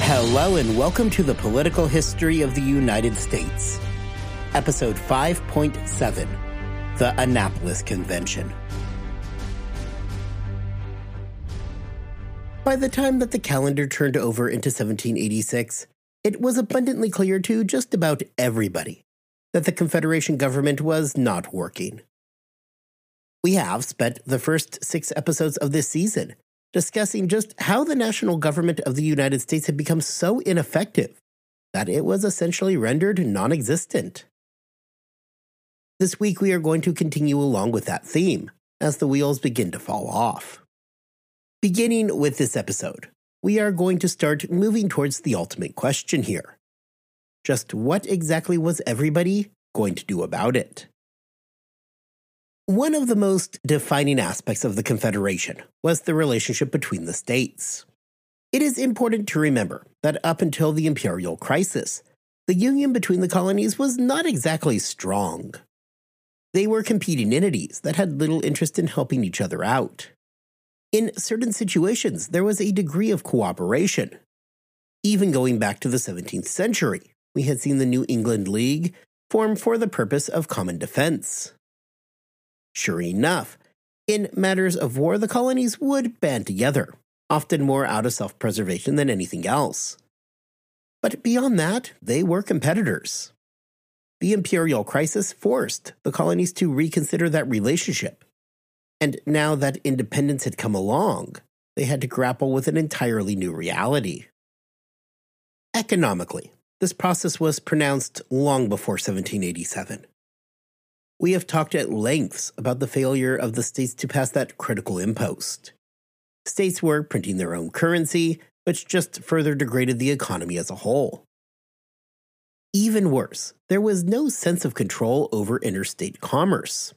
Hello and welcome to the Political History of the United States, Episode 5.7, The Annapolis Convention. By the time that the calendar turned over into 1786, it was abundantly clear to just about everybody that the Confederation government was not working. We have spent the first 6 episodes of this season discussing just how the national government of the United States had become so ineffective that it was essentially rendered non-existent. This week we are going to continue along with that theme as the wheels begin to fall off. Beginning with this episode, we are going to start moving towards the ultimate question here. Just what exactly was everybody going to do about it? One of the most defining aspects of the Confederation was the relationship between the states. It is important to remember that up until the imperial crisis, the union between the colonies was not exactly strong. They were competing entities that had little interest in helping each other out. In certain situations, there was a degree of cooperation. Even going back to the 17th century, we had seen the New England League form for the purpose of common defense. Sure enough, in matters of war, the colonies would band together, often more out of self-preservation than anything else. But beyond that, they were competitors. The imperial crisis forced the colonies to reconsider that relationship. And now that independence had come along, they had to grapple with an entirely new reality. Economically, this process was pronounced long before 1787. We have talked at lengths about the failure of the states to pass that critical impost. States were printing their own currency, which just further degraded the economy as a whole. Even worse, there was no sense of control over interstate commerce.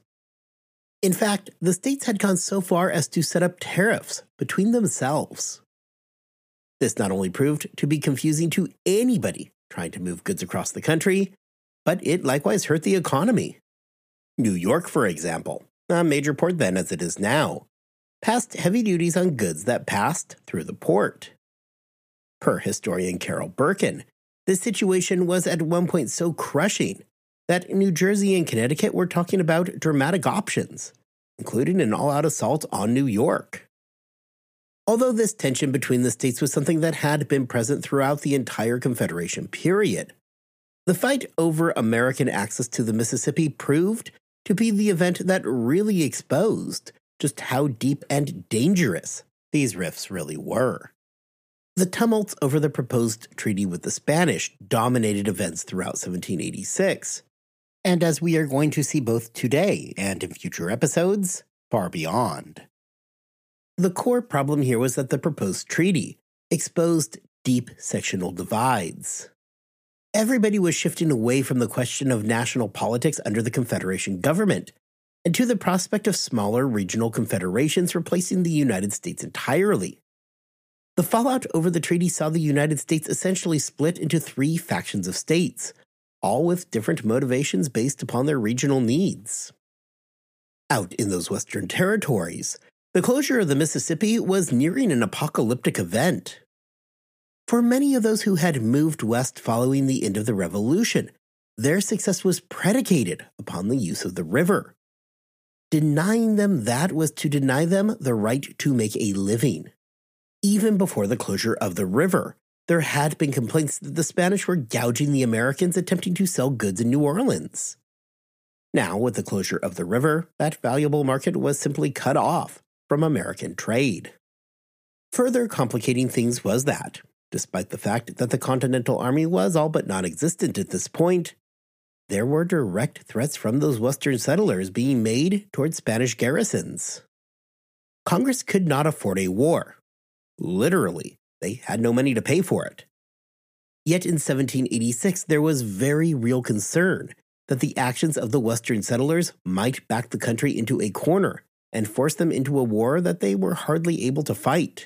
In fact, the states had gone so far as to set up tariffs between themselves. This not only proved to be confusing to anybody trying to move goods across the country, but it likewise hurt the economy. New York, for example, a major port then as it is now, passed heavy duties on goods that passed through the port. Per historian Carol Birkin, this situation was at one point so crushing that New Jersey and Connecticut were talking about dramatic options, including an all-out assault on New York. Although this tension between the states was something that had been present throughout the entire Confederation period, the fight over American access to the Mississippi proved to be the event that really exposed just how deep and dangerous these rifts really were. The tumults over the proposed treaty with the Spanish dominated events throughout 1786, and as we are going to see both today and in future episodes, far beyond. The core problem here was that the proposed treaty exposed deep sectional divides. Everybody was shifting away from the question of national politics under the Confederation government and to the prospect of smaller regional confederations replacing the United States entirely. The fallout over the treaty saw the United States essentially split into 3 factions of states, all with different motivations based upon their regional needs. Out in those Western territories, the closure of the Mississippi was nearing an apocalyptic event. For many of those who had moved west following the end of the Revolution, their success was predicated upon the use of the river. Denying them that was to deny them the right to make a living. Even before the closure of the river, there had been complaints that the Spanish were gouging the Americans attempting to sell goods in New Orleans. Now, with the closure of the river, that valuable market was simply cut off from American trade. Further complicating things was that, despite the fact that the Continental Army was all but non-existent at this point, there were direct threats from those Western settlers being made toward Spanish garrisons. Congress could not afford a war. Literally, they had no money to pay for it. Yet in 1786, there was very real concern that the actions of the Western settlers might back the country into a corner and force them into a war that they were hardly able to fight.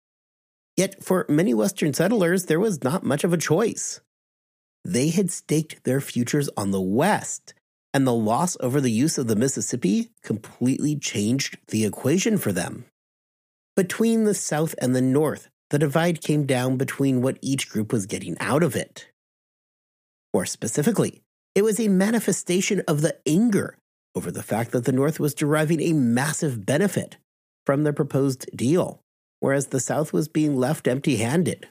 Yet for many Western settlers, there was not much of a choice. They had staked their futures on the West, and the loss over the use of the Mississippi completely changed the equation for them. Between the South and the North, the divide came down between what each group was getting out of it. More specifically, it was a manifestation of the anger over the fact that the North was deriving a massive benefit from the proposed deal, whereas the South was being left empty-handed.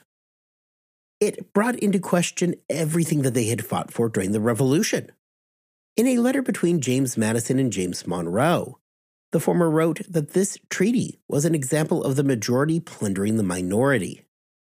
It brought into question everything that they had fought for during the Revolution. In a letter between James Madison and James Monroe, the former wrote that this treaty was an example of the majority plundering the minority.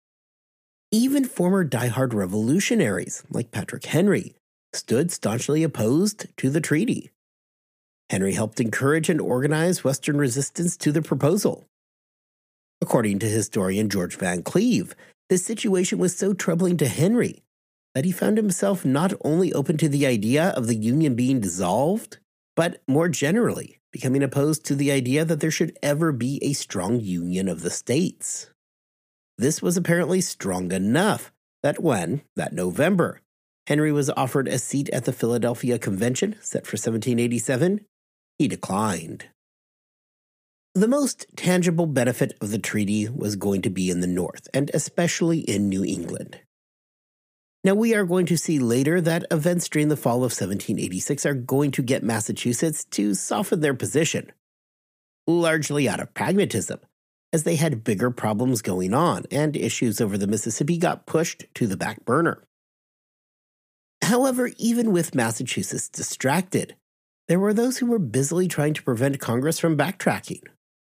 Even former diehard revolutionaries, like Patrick Henry, stood staunchly opposed to the treaty. Henry helped encourage and organize Western resistance to the proposal. According to historian George Van Cleve, this situation was so troubling to Henry that he found himself not only open to the idea of the Union being dissolved, but more generally becoming opposed to the idea that there should ever be a strong union of the states. This was apparently strong enough that when, that November, Henry was offered a seat at the Philadelphia Convention set for 1787, he declined. The most tangible benefit of the treaty was going to be in the North, and especially in New England. Now, we are going to see later that events during the fall of 1786 are going to get Massachusetts to soften their position, largely out of pragmatism, as they had bigger problems going on and issues over the Mississippi got pushed to the back burner. However, even with Massachusetts distracted, there were those who were busily trying to prevent Congress from backtracking.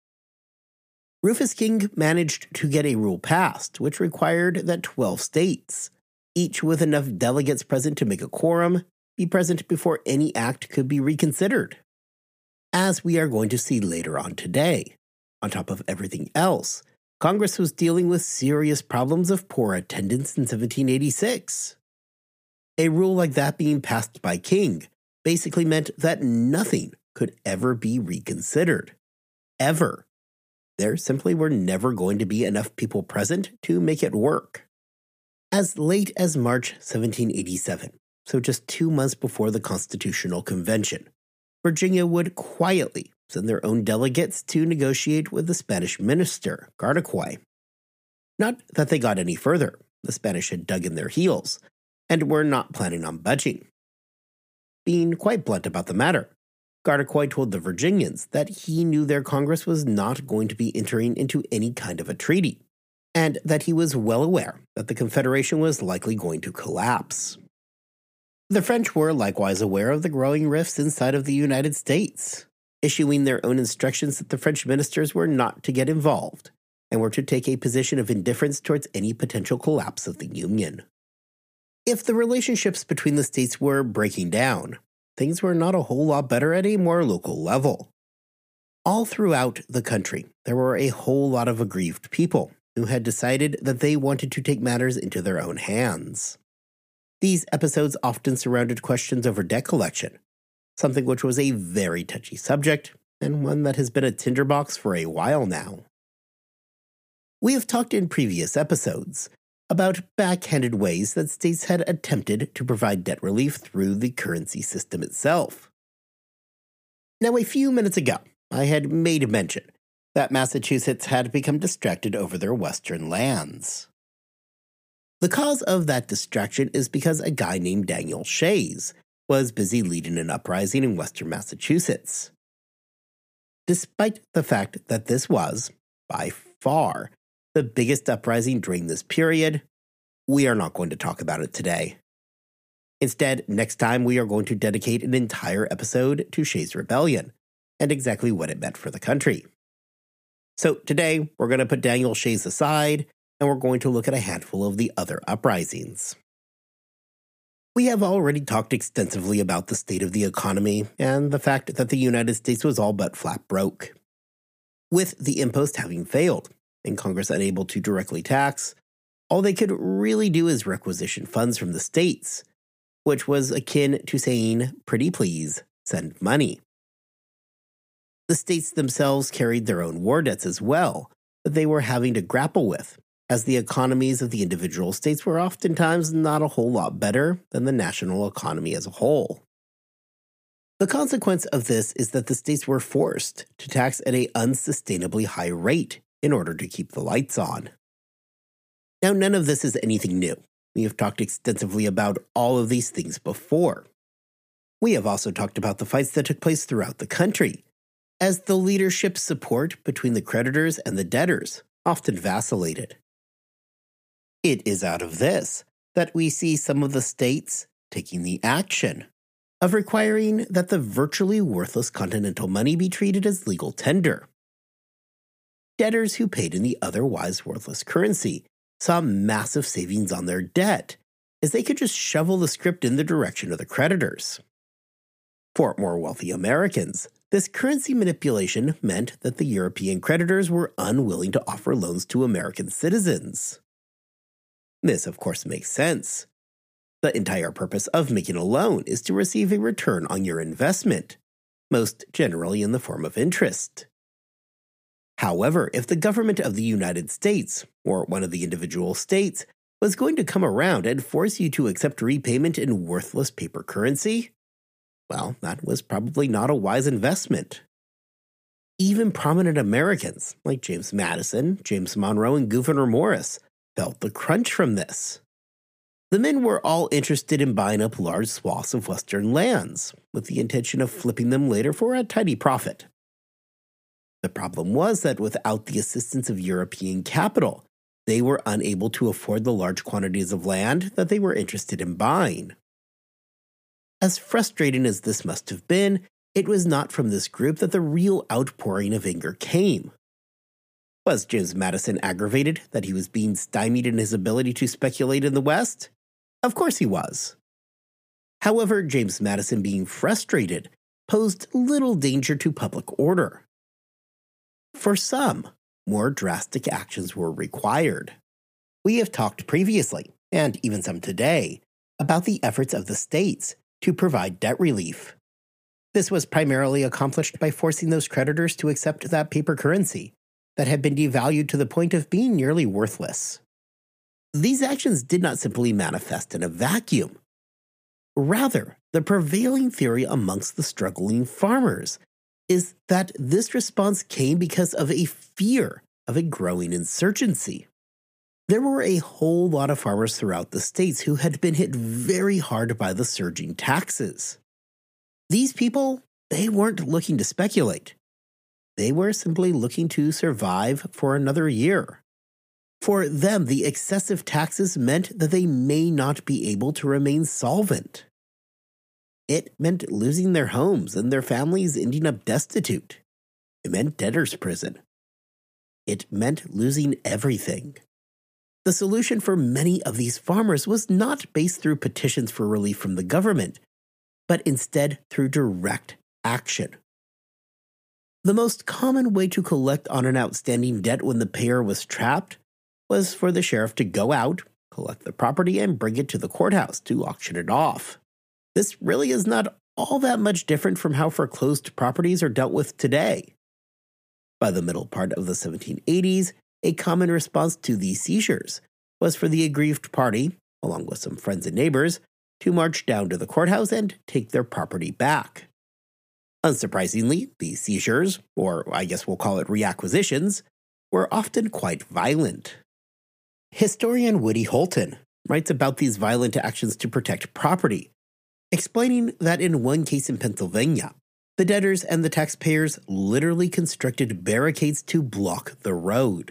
Rufus King managed to get a rule passed, which required that 12 states, each with enough delegates present to make a quorum, be present before any act could be reconsidered. As we are going to see later on today, on top of everything else, Congress was dealing with serious problems of poor attendance in 1786. A rule like that being passed by King basically meant that nothing could ever be reconsidered. Ever. There simply were never going to be enough people present to make it work. As late as March 1787, so just 2 months before the Constitutional Convention, Virginia would quietly send their own delegates to negotiate with the Spanish minister, Gardacoy. Not that they got any further. The Spanish had dug in their heels and were not planning on budging. Being quite blunt about the matter, Gardacoy told the Virginians that he knew their Congress was not going to be entering into any kind of a treaty, and that he was well aware that the Confederation was likely going to collapse. The French were likewise aware of the growing rifts inside of the United States, issuing their own instructions that the French ministers were not to get involved, and were to take a position of indifference towards any potential collapse of the Union. If the relationships between the states were breaking down, things were not a whole lot better at a more local level. All throughout the country, there were a whole lot of aggrieved people who had decided that they wanted to take matters into their own hands. These episodes often surrounded questions over debt collection, something which was a very touchy subject, and one that has been a tinderbox for a while now. We have talked in previous episodes about backhanded ways that states had attempted to provide debt relief through the currency system itself. Now, a few minutes ago, I had made mention that Massachusetts had become distracted over their western lands. The cause of that distraction is because a guy named Daniel Shays was busy leading an uprising in western Massachusetts. Despite the fact that this was, by far, the biggest uprising during this period, we are not going to talk about it today. Instead, next time we are going to dedicate an entire episode to Shays' Rebellion and exactly what it meant for the country. So today, we're going to put Daniel Shays aside, and we're going to look at a handful of the other uprisings. We have already talked extensively about the state of the economy and the fact that the United States was all but flat broke. With the impost having failed, and Congress unable to directly tax, all they could really do is requisition funds from the states, which was akin to saying, pretty please, send money. The states themselves carried their own war debts as well that they were having to grapple with, as the economies of the individual states were oftentimes not a whole lot better than the national economy as a whole. The consequence of this is that the states were forced to tax at an unsustainably high rate in order to keep the lights on. Now, none of this is anything new. We have talked extensively about all of these things before. We have also talked about the fights that took place throughout the country, as the leadership support between the creditors and the debtors often vacillated. It is out of this that we see some of the states taking the action of requiring that the virtually worthless continental money be treated as legal tender. Debtors who paid in the otherwise worthless currency saw massive savings on their debt, as they could just shovel the script in the direction of the creditors. For more wealthy Americans, this currency manipulation meant that the European creditors were unwilling to offer loans to American citizens. This, of course, makes sense. The entire purpose of making a loan is to receive a return on your investment, most generally in the form of interest. However, if the government of the United States, or one of the individual states, was going to come around and force you to accept repayment in worthless paper currency, well, that was probably not a wise investment. Even prominent Americans, like James Madison, James Monroe, and Gouverneur Morris, felt the crunch from this. The men were all interested in buying up large swaths of Western lands, with the intention of flipping them later for a tidy profit. The problem was that without the assistance of European capital, they were unable to afford the large quantities of land that they were interested in buying. As frustrating as this must have been, it was not from this group that the real outpouring of anger came. Was James Madison aggravated that he was being stymied in his ability to speculate in the West? Of course he was. However, James Madison being frustrated posed little danger to public order. For some, more drastic actions were required. We have talked previously, and even some today, about the efforts of the states to provide debt relief. This was primarily accomplished by forcing those creditors to accept that paper currency that had been devalued to the point of being nearly worthless. These actions did not simply manifest in a vacuum. Rather, the prevailing theory amongst the struggling farmers is that this response came because of a fear of a growing insurgency. There were a whole lot of farmers throughout the states who had been hit very hard by the surging taxes. These people, they weren't looking to speculate. They were simply looking to survive for another year. For them, the excessive taxes meant that they may not be able to remain solvent. It meant losing their homes and their families ending up destitute. It meant debtor's prison. It meant losing everything. The solution for many of these farmers was not based through petitions for relief from the government, but instead through direct action. The most common way to collect on an outstanding debt when the payer was trapped was for the sheriff to go out, collect the property, and bring it to the courthouse to auction it off. This really is not all that much different from how foreclosed properties are dealt with today. By the middle part of the 1780s, a common response to these seizures was for the aggrieved party, along with some friends and neighbors, to march down to the courthouse and take their property back. Unsurprisingly, these seizures, or I guess we'll call it reacquisitions, were often quite violent. Historian Woody Holton writes about these violent actions to protect property, explaining that in one case in Pennsylvania, the debtors and the taxpayers literally constructed barricades to block the road.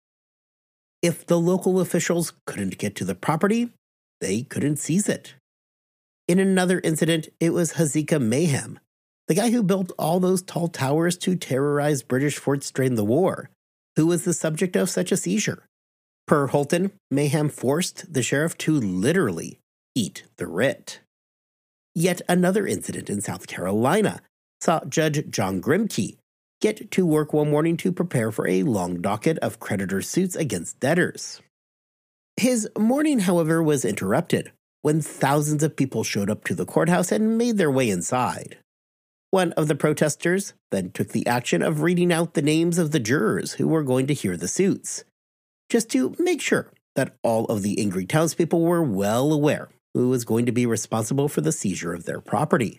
If the local officials couldn't get to the property, they couldn't seize it. In another incident, it was Hezekiah Mayhem, the guy who built all those tall towers to terrorize British forts during the war, who was the subject of such a seizure. Per Holton, Mayhem forced the sheriff to literally eat the writ. Yet another incident in South Carolina saw Judge John Grimke get to work one morning to prepare for a long docket of creditor suits against debtors. His morning, however, was interrupted when thousands of people showed up to the courthouse and made their way inside. One of the protesters then took the action of reading out the names of the jurors who were going to hear the suits, just to make sure that all of the angry townspeople were well aware who was going to be responsible for the seizure of their property.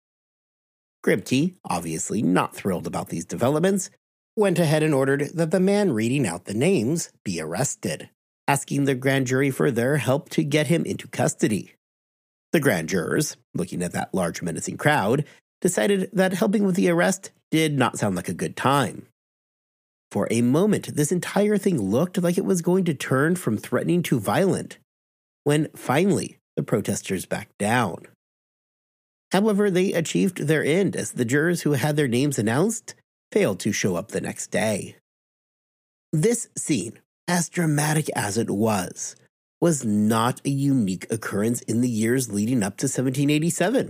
Grimke, obviously not thrilled about these developments, went ahead and ordered that the man reading out the names be arrested. asking the grand jury for their help to get him into custody. The grand jurors, looking at that large menacing crowd, decided that helping with the arrest did not sound like a good time. For a moment, this entire thing looked like it was going to turn from threatening to violent, when finally the protesters backed down. However, they achieved their end as the jurors who had their names announced failed to show up the next day. This scene, as dramatic as it was not a unique occurrence in the years leading up to 1787.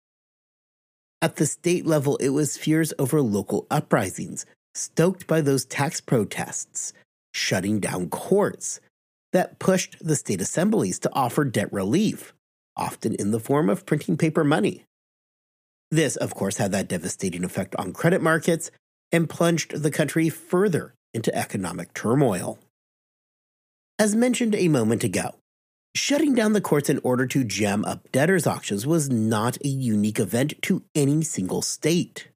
At the state level, it was fears over local uprisings, stoked by those tax protests, shutting down courts, that pushed the state assemblies to offer debt relief, often in the form of printing paper money. This, of course, had that devastating effect on credit markets and plunged the country further into economic turmoil. As mentioned a moment ago, shutting down the courts in order to jam up debtors' auctions was not a unique event to any single state.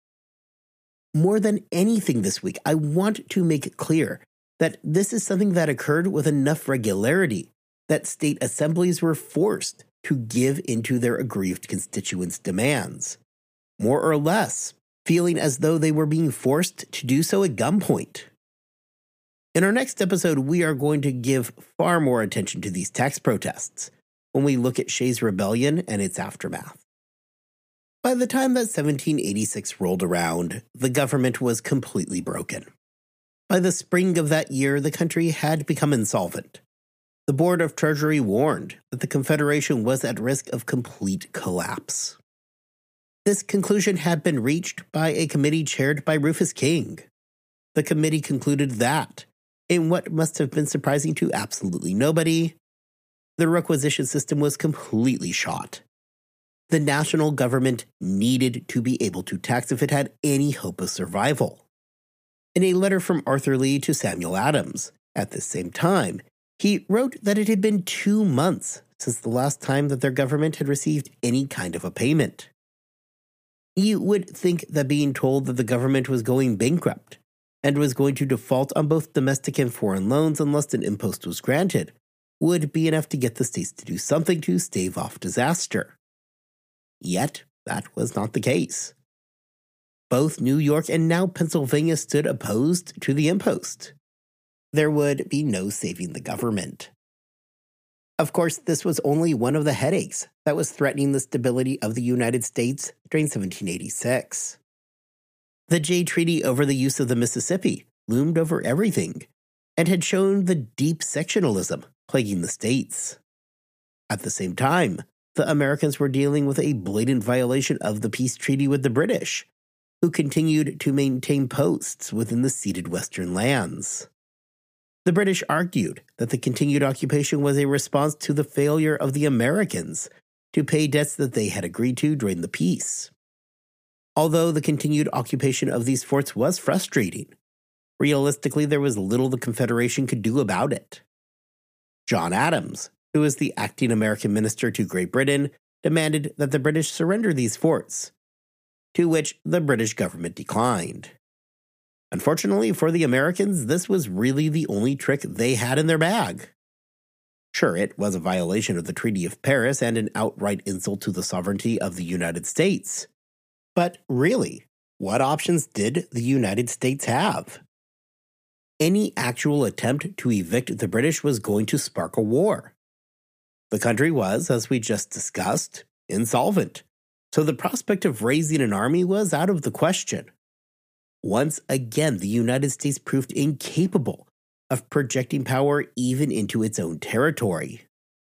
More than anything this week, I want to make it clear that this is something that occurred with enough regularity that state assemblies were forced to give into their aggrieved constituents' demands, more or less, feeling as though they were being forced to do so at gunpoint. In our next episode, we are going to give far more attention to these tax protests when we look at Shays' Rebellion and its aftermath. By the time that 1786 rolled around, the government was completely broken. By the spring of that year, the country had become insolvent. The Board of Treasury warned that the Confederation was at risk of complete collapse. This conclusion had been reached by a committee chaired by Rufus King. The committee concluded that, in what must have been surprising to absolutely nobody, the requisition system was completely shot. The national government needed to be able to tax if it had any hope of survival. In a letter from Arthur Lee to Samuel Adams, at the same time, he wrote that it had been 2 months since the last time that their government had received any kind of a payment. You would think that being told that the government was going bankrupt and was going to default on both domestic and foreign loans unless an impost was granted would be enough to get the states to do something to stave off disaster. Yet, that was not the case. Both New York and now Pennsylvania stood opposed to the impost. There would be no saving the government. Of course, this was only one of the headaches that was threatening the stability of the United States during 1786. The Jay Treaty over the use of the Mississippi loomed over everything and had shown the deep sectionalism plaguing the states. At the same time, the Americans were dealing with a blatant violation of the peace treaty with the British, who continued to maintain posts within the ceded Western lands. The British argued that the continued occupation was a response to the failure of the Americans to pay debts that they had agreed to during the peace. Although the continued occupation of these forts was frustrating, realistically there was little the Confederation could do about it. John Adams, who was the acting American minister to Great Britain, demanded that the British surrender these forts, to which the British government declined. Unfortunately for the Americans, this was really the only trick they had in their bag. Sure, it was a violation of the Treaty of Paris and an outright insult to the sovereignty of the United States. But really, what options did the United States have? Any actual attempt to evict the British was going to spark a war. The country was, as we just discussed, insolvent, so the prospect of raising an army was out of the question. Once again, the United States proved incapable of projecting power even into its own territory.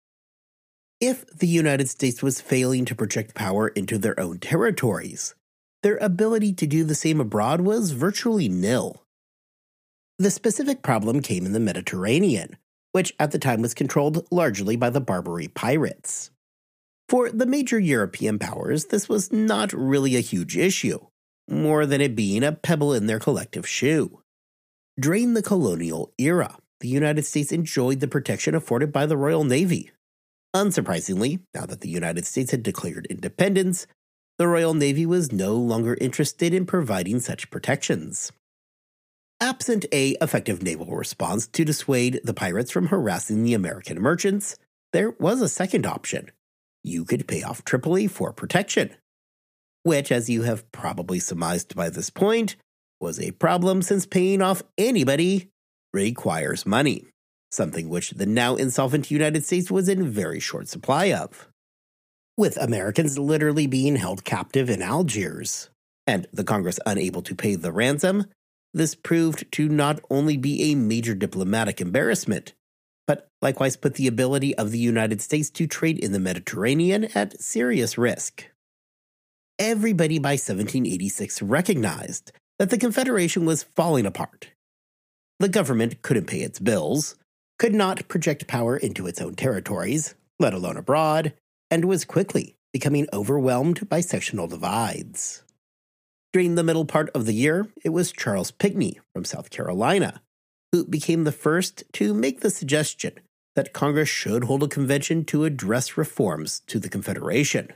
If the United States was failing to project power into their own territories, their ability to do the same abroad was virtually nil. The specific problem came in the Mediterranean, which at the time was controlled largely by the Barbary pirates. For the major European powers, this was not really a huge issue, more than it being a pebble in their collective shoe. During the colonial era, the United States enjoyed the protection afforded by the Royal Navy. Unsurprisingly, now that the United States had declared independence, the Royal Navy was no longer interested in providing such protections. Absent a effective naval response to dissuade the pirates from harassing the American merchants, there was a second option. You could pay off Tripoli for protection, which, as you have probably surmised by this point, was a problem since paying off anybody requires money, something which the now insolvent United States was in very short supply of. With Americans literally being held captive in Algiers, and the Congress unable to pay the ransom, this proved to not only be a major diplomatic embarrassment, but likewise put the ability of the United States to trade in the Mediterranean at serious risk. Everybody by 1786 recognized that the Confederation was falling apart. The government couldn't pay its bills, could not project power into its own territories, let alone abroad, and was quickly becoming overwhelmed by sectional divides. During the middle part of the year, it was Charles Pinckney from South Carolina who became the first to make the suggestion that Congress should hold a convention to address reforms to the Confederation.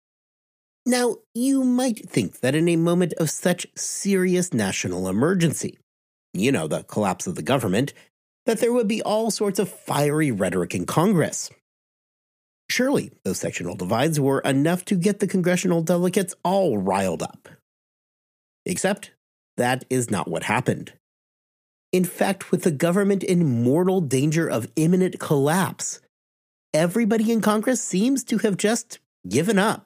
Now, you might think that in a moment of such serious national emergency, the collapse of the government, that there would be all sorts of fiery rhetoric in Congress. Surely, those sectional divides were enough to get the congressional delegates all riled up. Except, that is not what happened. In fact, with the government in mortal danger of imminent collapse, everybody in Congress seems to have just given up.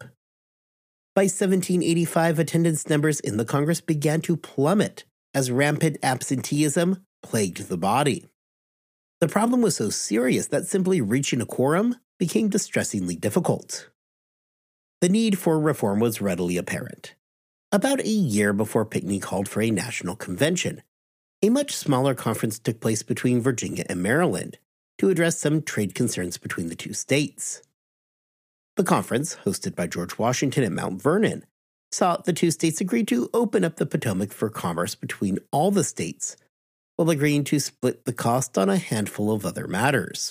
By 1785, attendance numbers in the Congress began to plummet as rampant absenteeism plagued the body. The problem was so serious that simply reaching a quorum became distressingly difficult. The need for reform was readily apparent. About a year before Pinckney called for a national convention, a much smaller conference took place between Virginia and Maryland to address some trade concerns between the two states. The conference, hosted by George Washington at Mount Vernon, saw the two states agree to open up the Potomac for commerce between all the states, while agreeing to split the cost on a handful of other matters.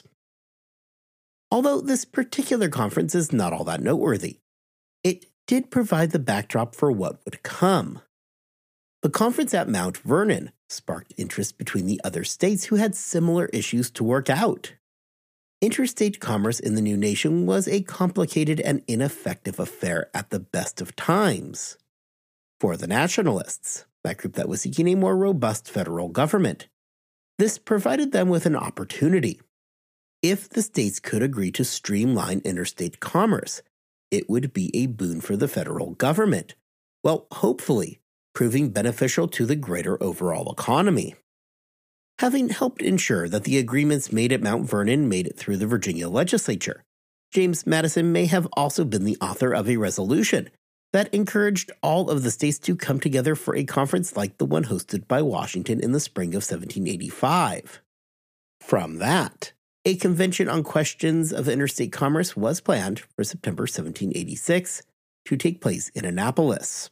Although this particular conference is not all that noteworthy, it did provide the backdrop for what would come. The conference at Mount Vernon sparked interest between the other states who had similar issues to work out. Interstate commerce in the new nation was a complicated and ineffective affair at the best of times. For the nationalists, that group that was seeking a more robust federal government, this provided them with an opportunity. If the states could agree to streamline interstate commerce, it would be a boon for the federal government, while hopefully proving beneficial to the greater overall economy. Having helped ensure that the agreements made at Mount Vernon made it through the Virginia legislature, James Madison may have also been the author of a resolution that encouraged all of the states to come together for a conference like the one hosted by Washington in the spring of 1785. From that, a convention on questions of interstate commerce was planned for September 1786 to take place in Annapolis.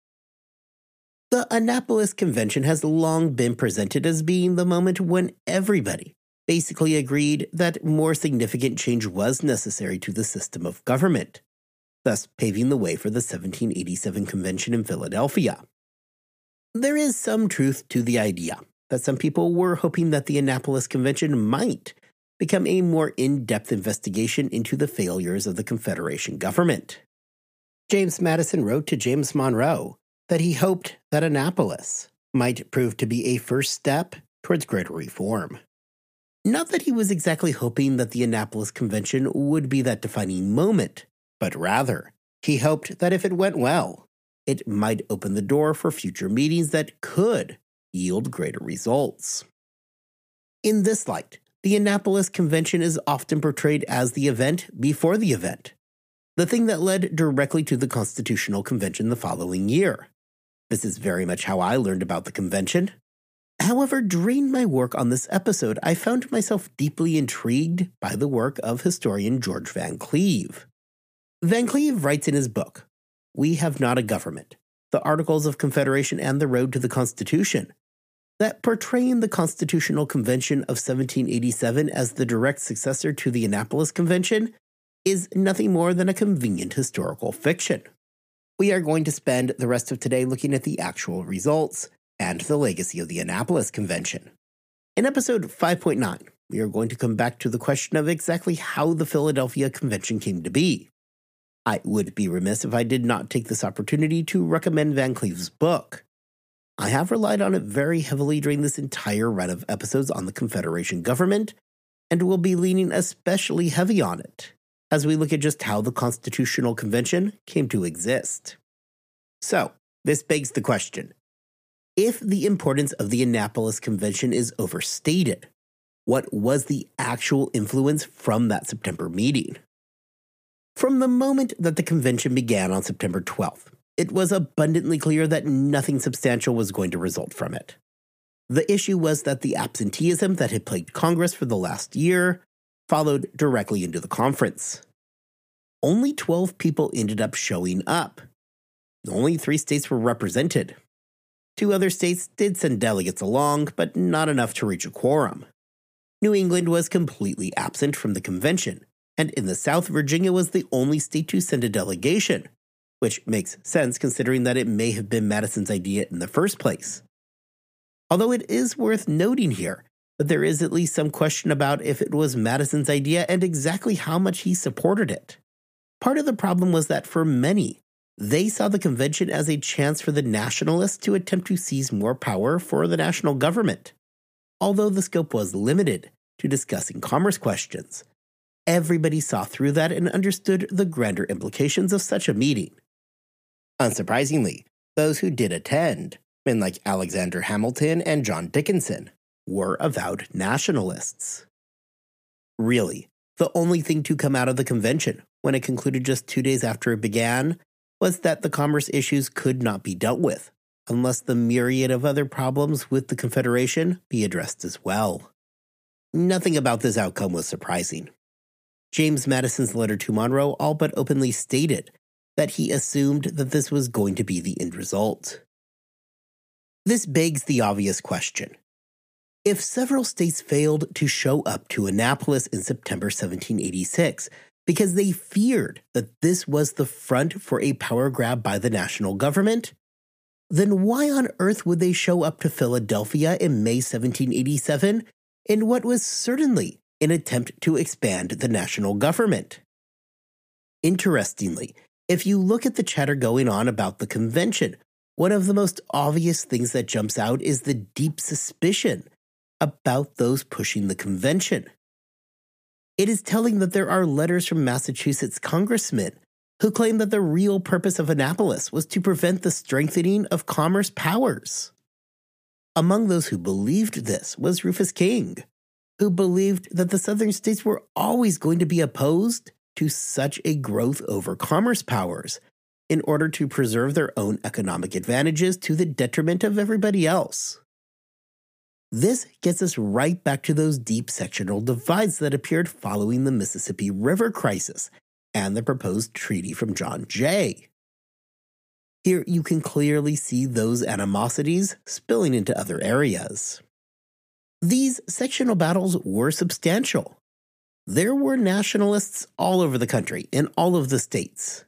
The Annapolis Convention has long been presented as being the moment when everybody basically agreed that more significant change was necessary to the system of government, thus paving the way for the 1787 convention in Philadelphia. There is some truth to the idea that some people were hoping that the Annapolis Convention might become a more in-depth investigation into the failures of the Confederation government. James Madison wrote to James Monroe that he hoped that Annapolis might prove to be a first step towards greater reform. Not that he was exactly hoping that the Annapolis Convention would be that defining moment, but rather, he hoped that if it went well, it might open the door for future meetings that could yield greater results. In this light, the Annapolis Convention is often portrayed as the event before the event, the thing that led directly to the Constitutional Convention the following year. This is very much how I learned about the convention. However, during my work on this episode, I found myself deeply intrigued by the work of historian George Van Cleve. Van Cleve writes in his book, We Have Not a Government, The Articles of Confederation and the Road to the Constitution, that portraying the Constitutional Convention of 1787 as the direct successor to the Annapolis Convention is nothing more than a convenient historical fiction. We are going to spend the rest of today looking at the actual results, and the legacy of the Annapolis Convention. In episode 5.9, we are going to come back to the question of exactly how the Philadelphia Convention came to be. I would be remiss if I did not take this opportunity to recommend Van Cleve's book. I have relied on it very heavily during this entire run of episodes on the Confederation government, and will be leaning especially heavy on it as we look at just how the Constitutional Convention came to exist. So, this begs the question: if the importance of the Annapolis Convention is overstated, what was the actual influence from that September meeting? From the moment that the convention began on September 12th, it was abundantly clear that nothing substantial was going to result from it. The issue was that the absenteeism that had plagued Congress for the last year followed directly into the conference. Only 12 people ended up showing up. Only 3 states were represented. 2 other states did send delegates along, but not enough to reach a quorum. New England was completely absent from the convention, and in the South, Virginia was the only state to send a delegation, which makes sense considering that it may have been Madison's idea in the first place. Although it is worth noting here that there is at least some question about if it was Madison's idea and exactly how much he supported it. Part of the problem was that for many, they saw the convention as a chance for the nationalists to attempt to seize more power for the national government. Although the scope was limited to discussing commerce questions, everybody saw through that and understood the grander implications of such a meeting. Unsurprisingly, those who did attend, men like Alexander Hamilton and John Dickinson, were avowed nationalists. Really, the only thing to come out of the convention, when it concluded just 2 days after it began, was that the commerce issues could not be dealt with, unless the myriad of other problems with the Confederation be addressed as well. Nothing about this outcome was surprising. James Madison's letter to Monroe all but openly stated that he assumed that this was going to be the end result. This begs the obvious question. If several states failed to show up to Annapolis in September 1786 because they feared that this was the front for a power grab by the national government, then why on earth would they show up to Philadelphia in May 1787 in what was certainly an attempt to expand the national government? Interestingly, if you look at the chatter going on about the convention, one of the most obvious things that jumps out is the deep suspicion about those pushing the convention. It is telling that there are letters from Massachusetts congressmen who claim that the real purpose of Annapolis was to prevent the strengthening of commerce powers. Among those who believed this was Rufus King, who believed that the southern states were always going to be opposed to such a growth over commerce powers in order to preserve their own economic advantages to the detriment of everybody else. This gets us right back to those deep sectional divides that appeared following the Mississippi River crisis and the proposed treaty from John Jay. Here you can clearly see those animosities spilling into other areas. These sectional battles were substantial. There were nationalists all over the country, in all of the states.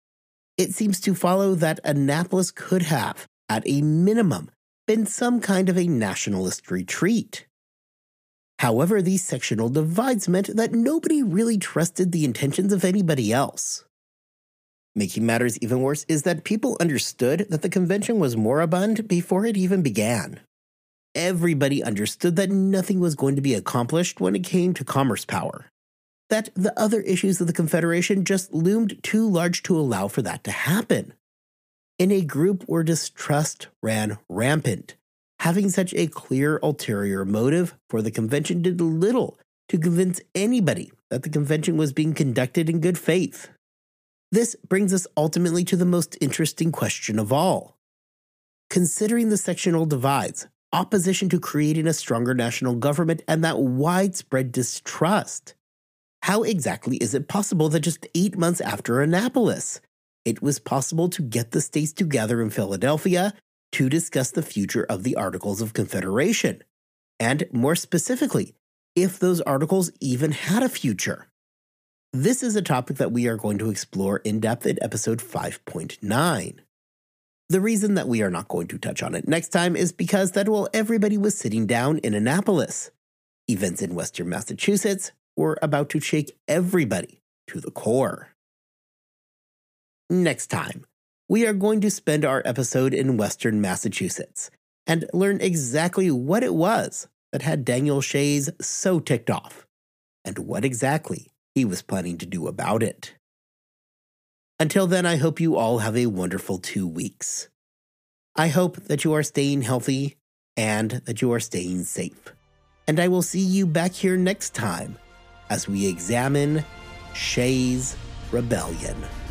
It seems to follow that Annapolis could have, at a minimum, been some kind of a nationalist retreat. However, these sectional divides meant that nobody really trusted the intentions of anybody else. Making matters even worse is that people understood that the convention was moribund before it even began. Everybody understood that nothing was going to be accomplished when it came to commerce power. That the other issues of the Confederation just loomed too large to allow for that to happen. In a group where distrust ran rampant, having such a clear ulterior motive for the convention did little to convince anybody that the convention was being conducted in good faith. This brings us ultimately to the most interesting question of all. Considering the sectional divides, opposition to creating a stronger national government, and that widespread distrust, how exactly is it possible that just 8 months after Annapolis, it was possible to get the states together in Philadelphia to discuss the future of the Articles of Confederation, and more specifically, if those articles even had a future? This is a topic that we are going to explore in depth in episode 5.9. The reason that we are not going to touch on it next time is because that while everybody was sitting down in Annapolis, events in Western Massachusetts were about to shake everybody to the core. Next time, we are going to spend our episode in Western Massachusetts and learn exactly what it was that had Daniel Shays so ticked off, and what exactly he was planning to do about it. Until then, I hope you all have a wonderful 2 weeks. I hope that you are staying healthy and that you are staying safe. And I will see you back here next time as we examine Shays' Rebellion.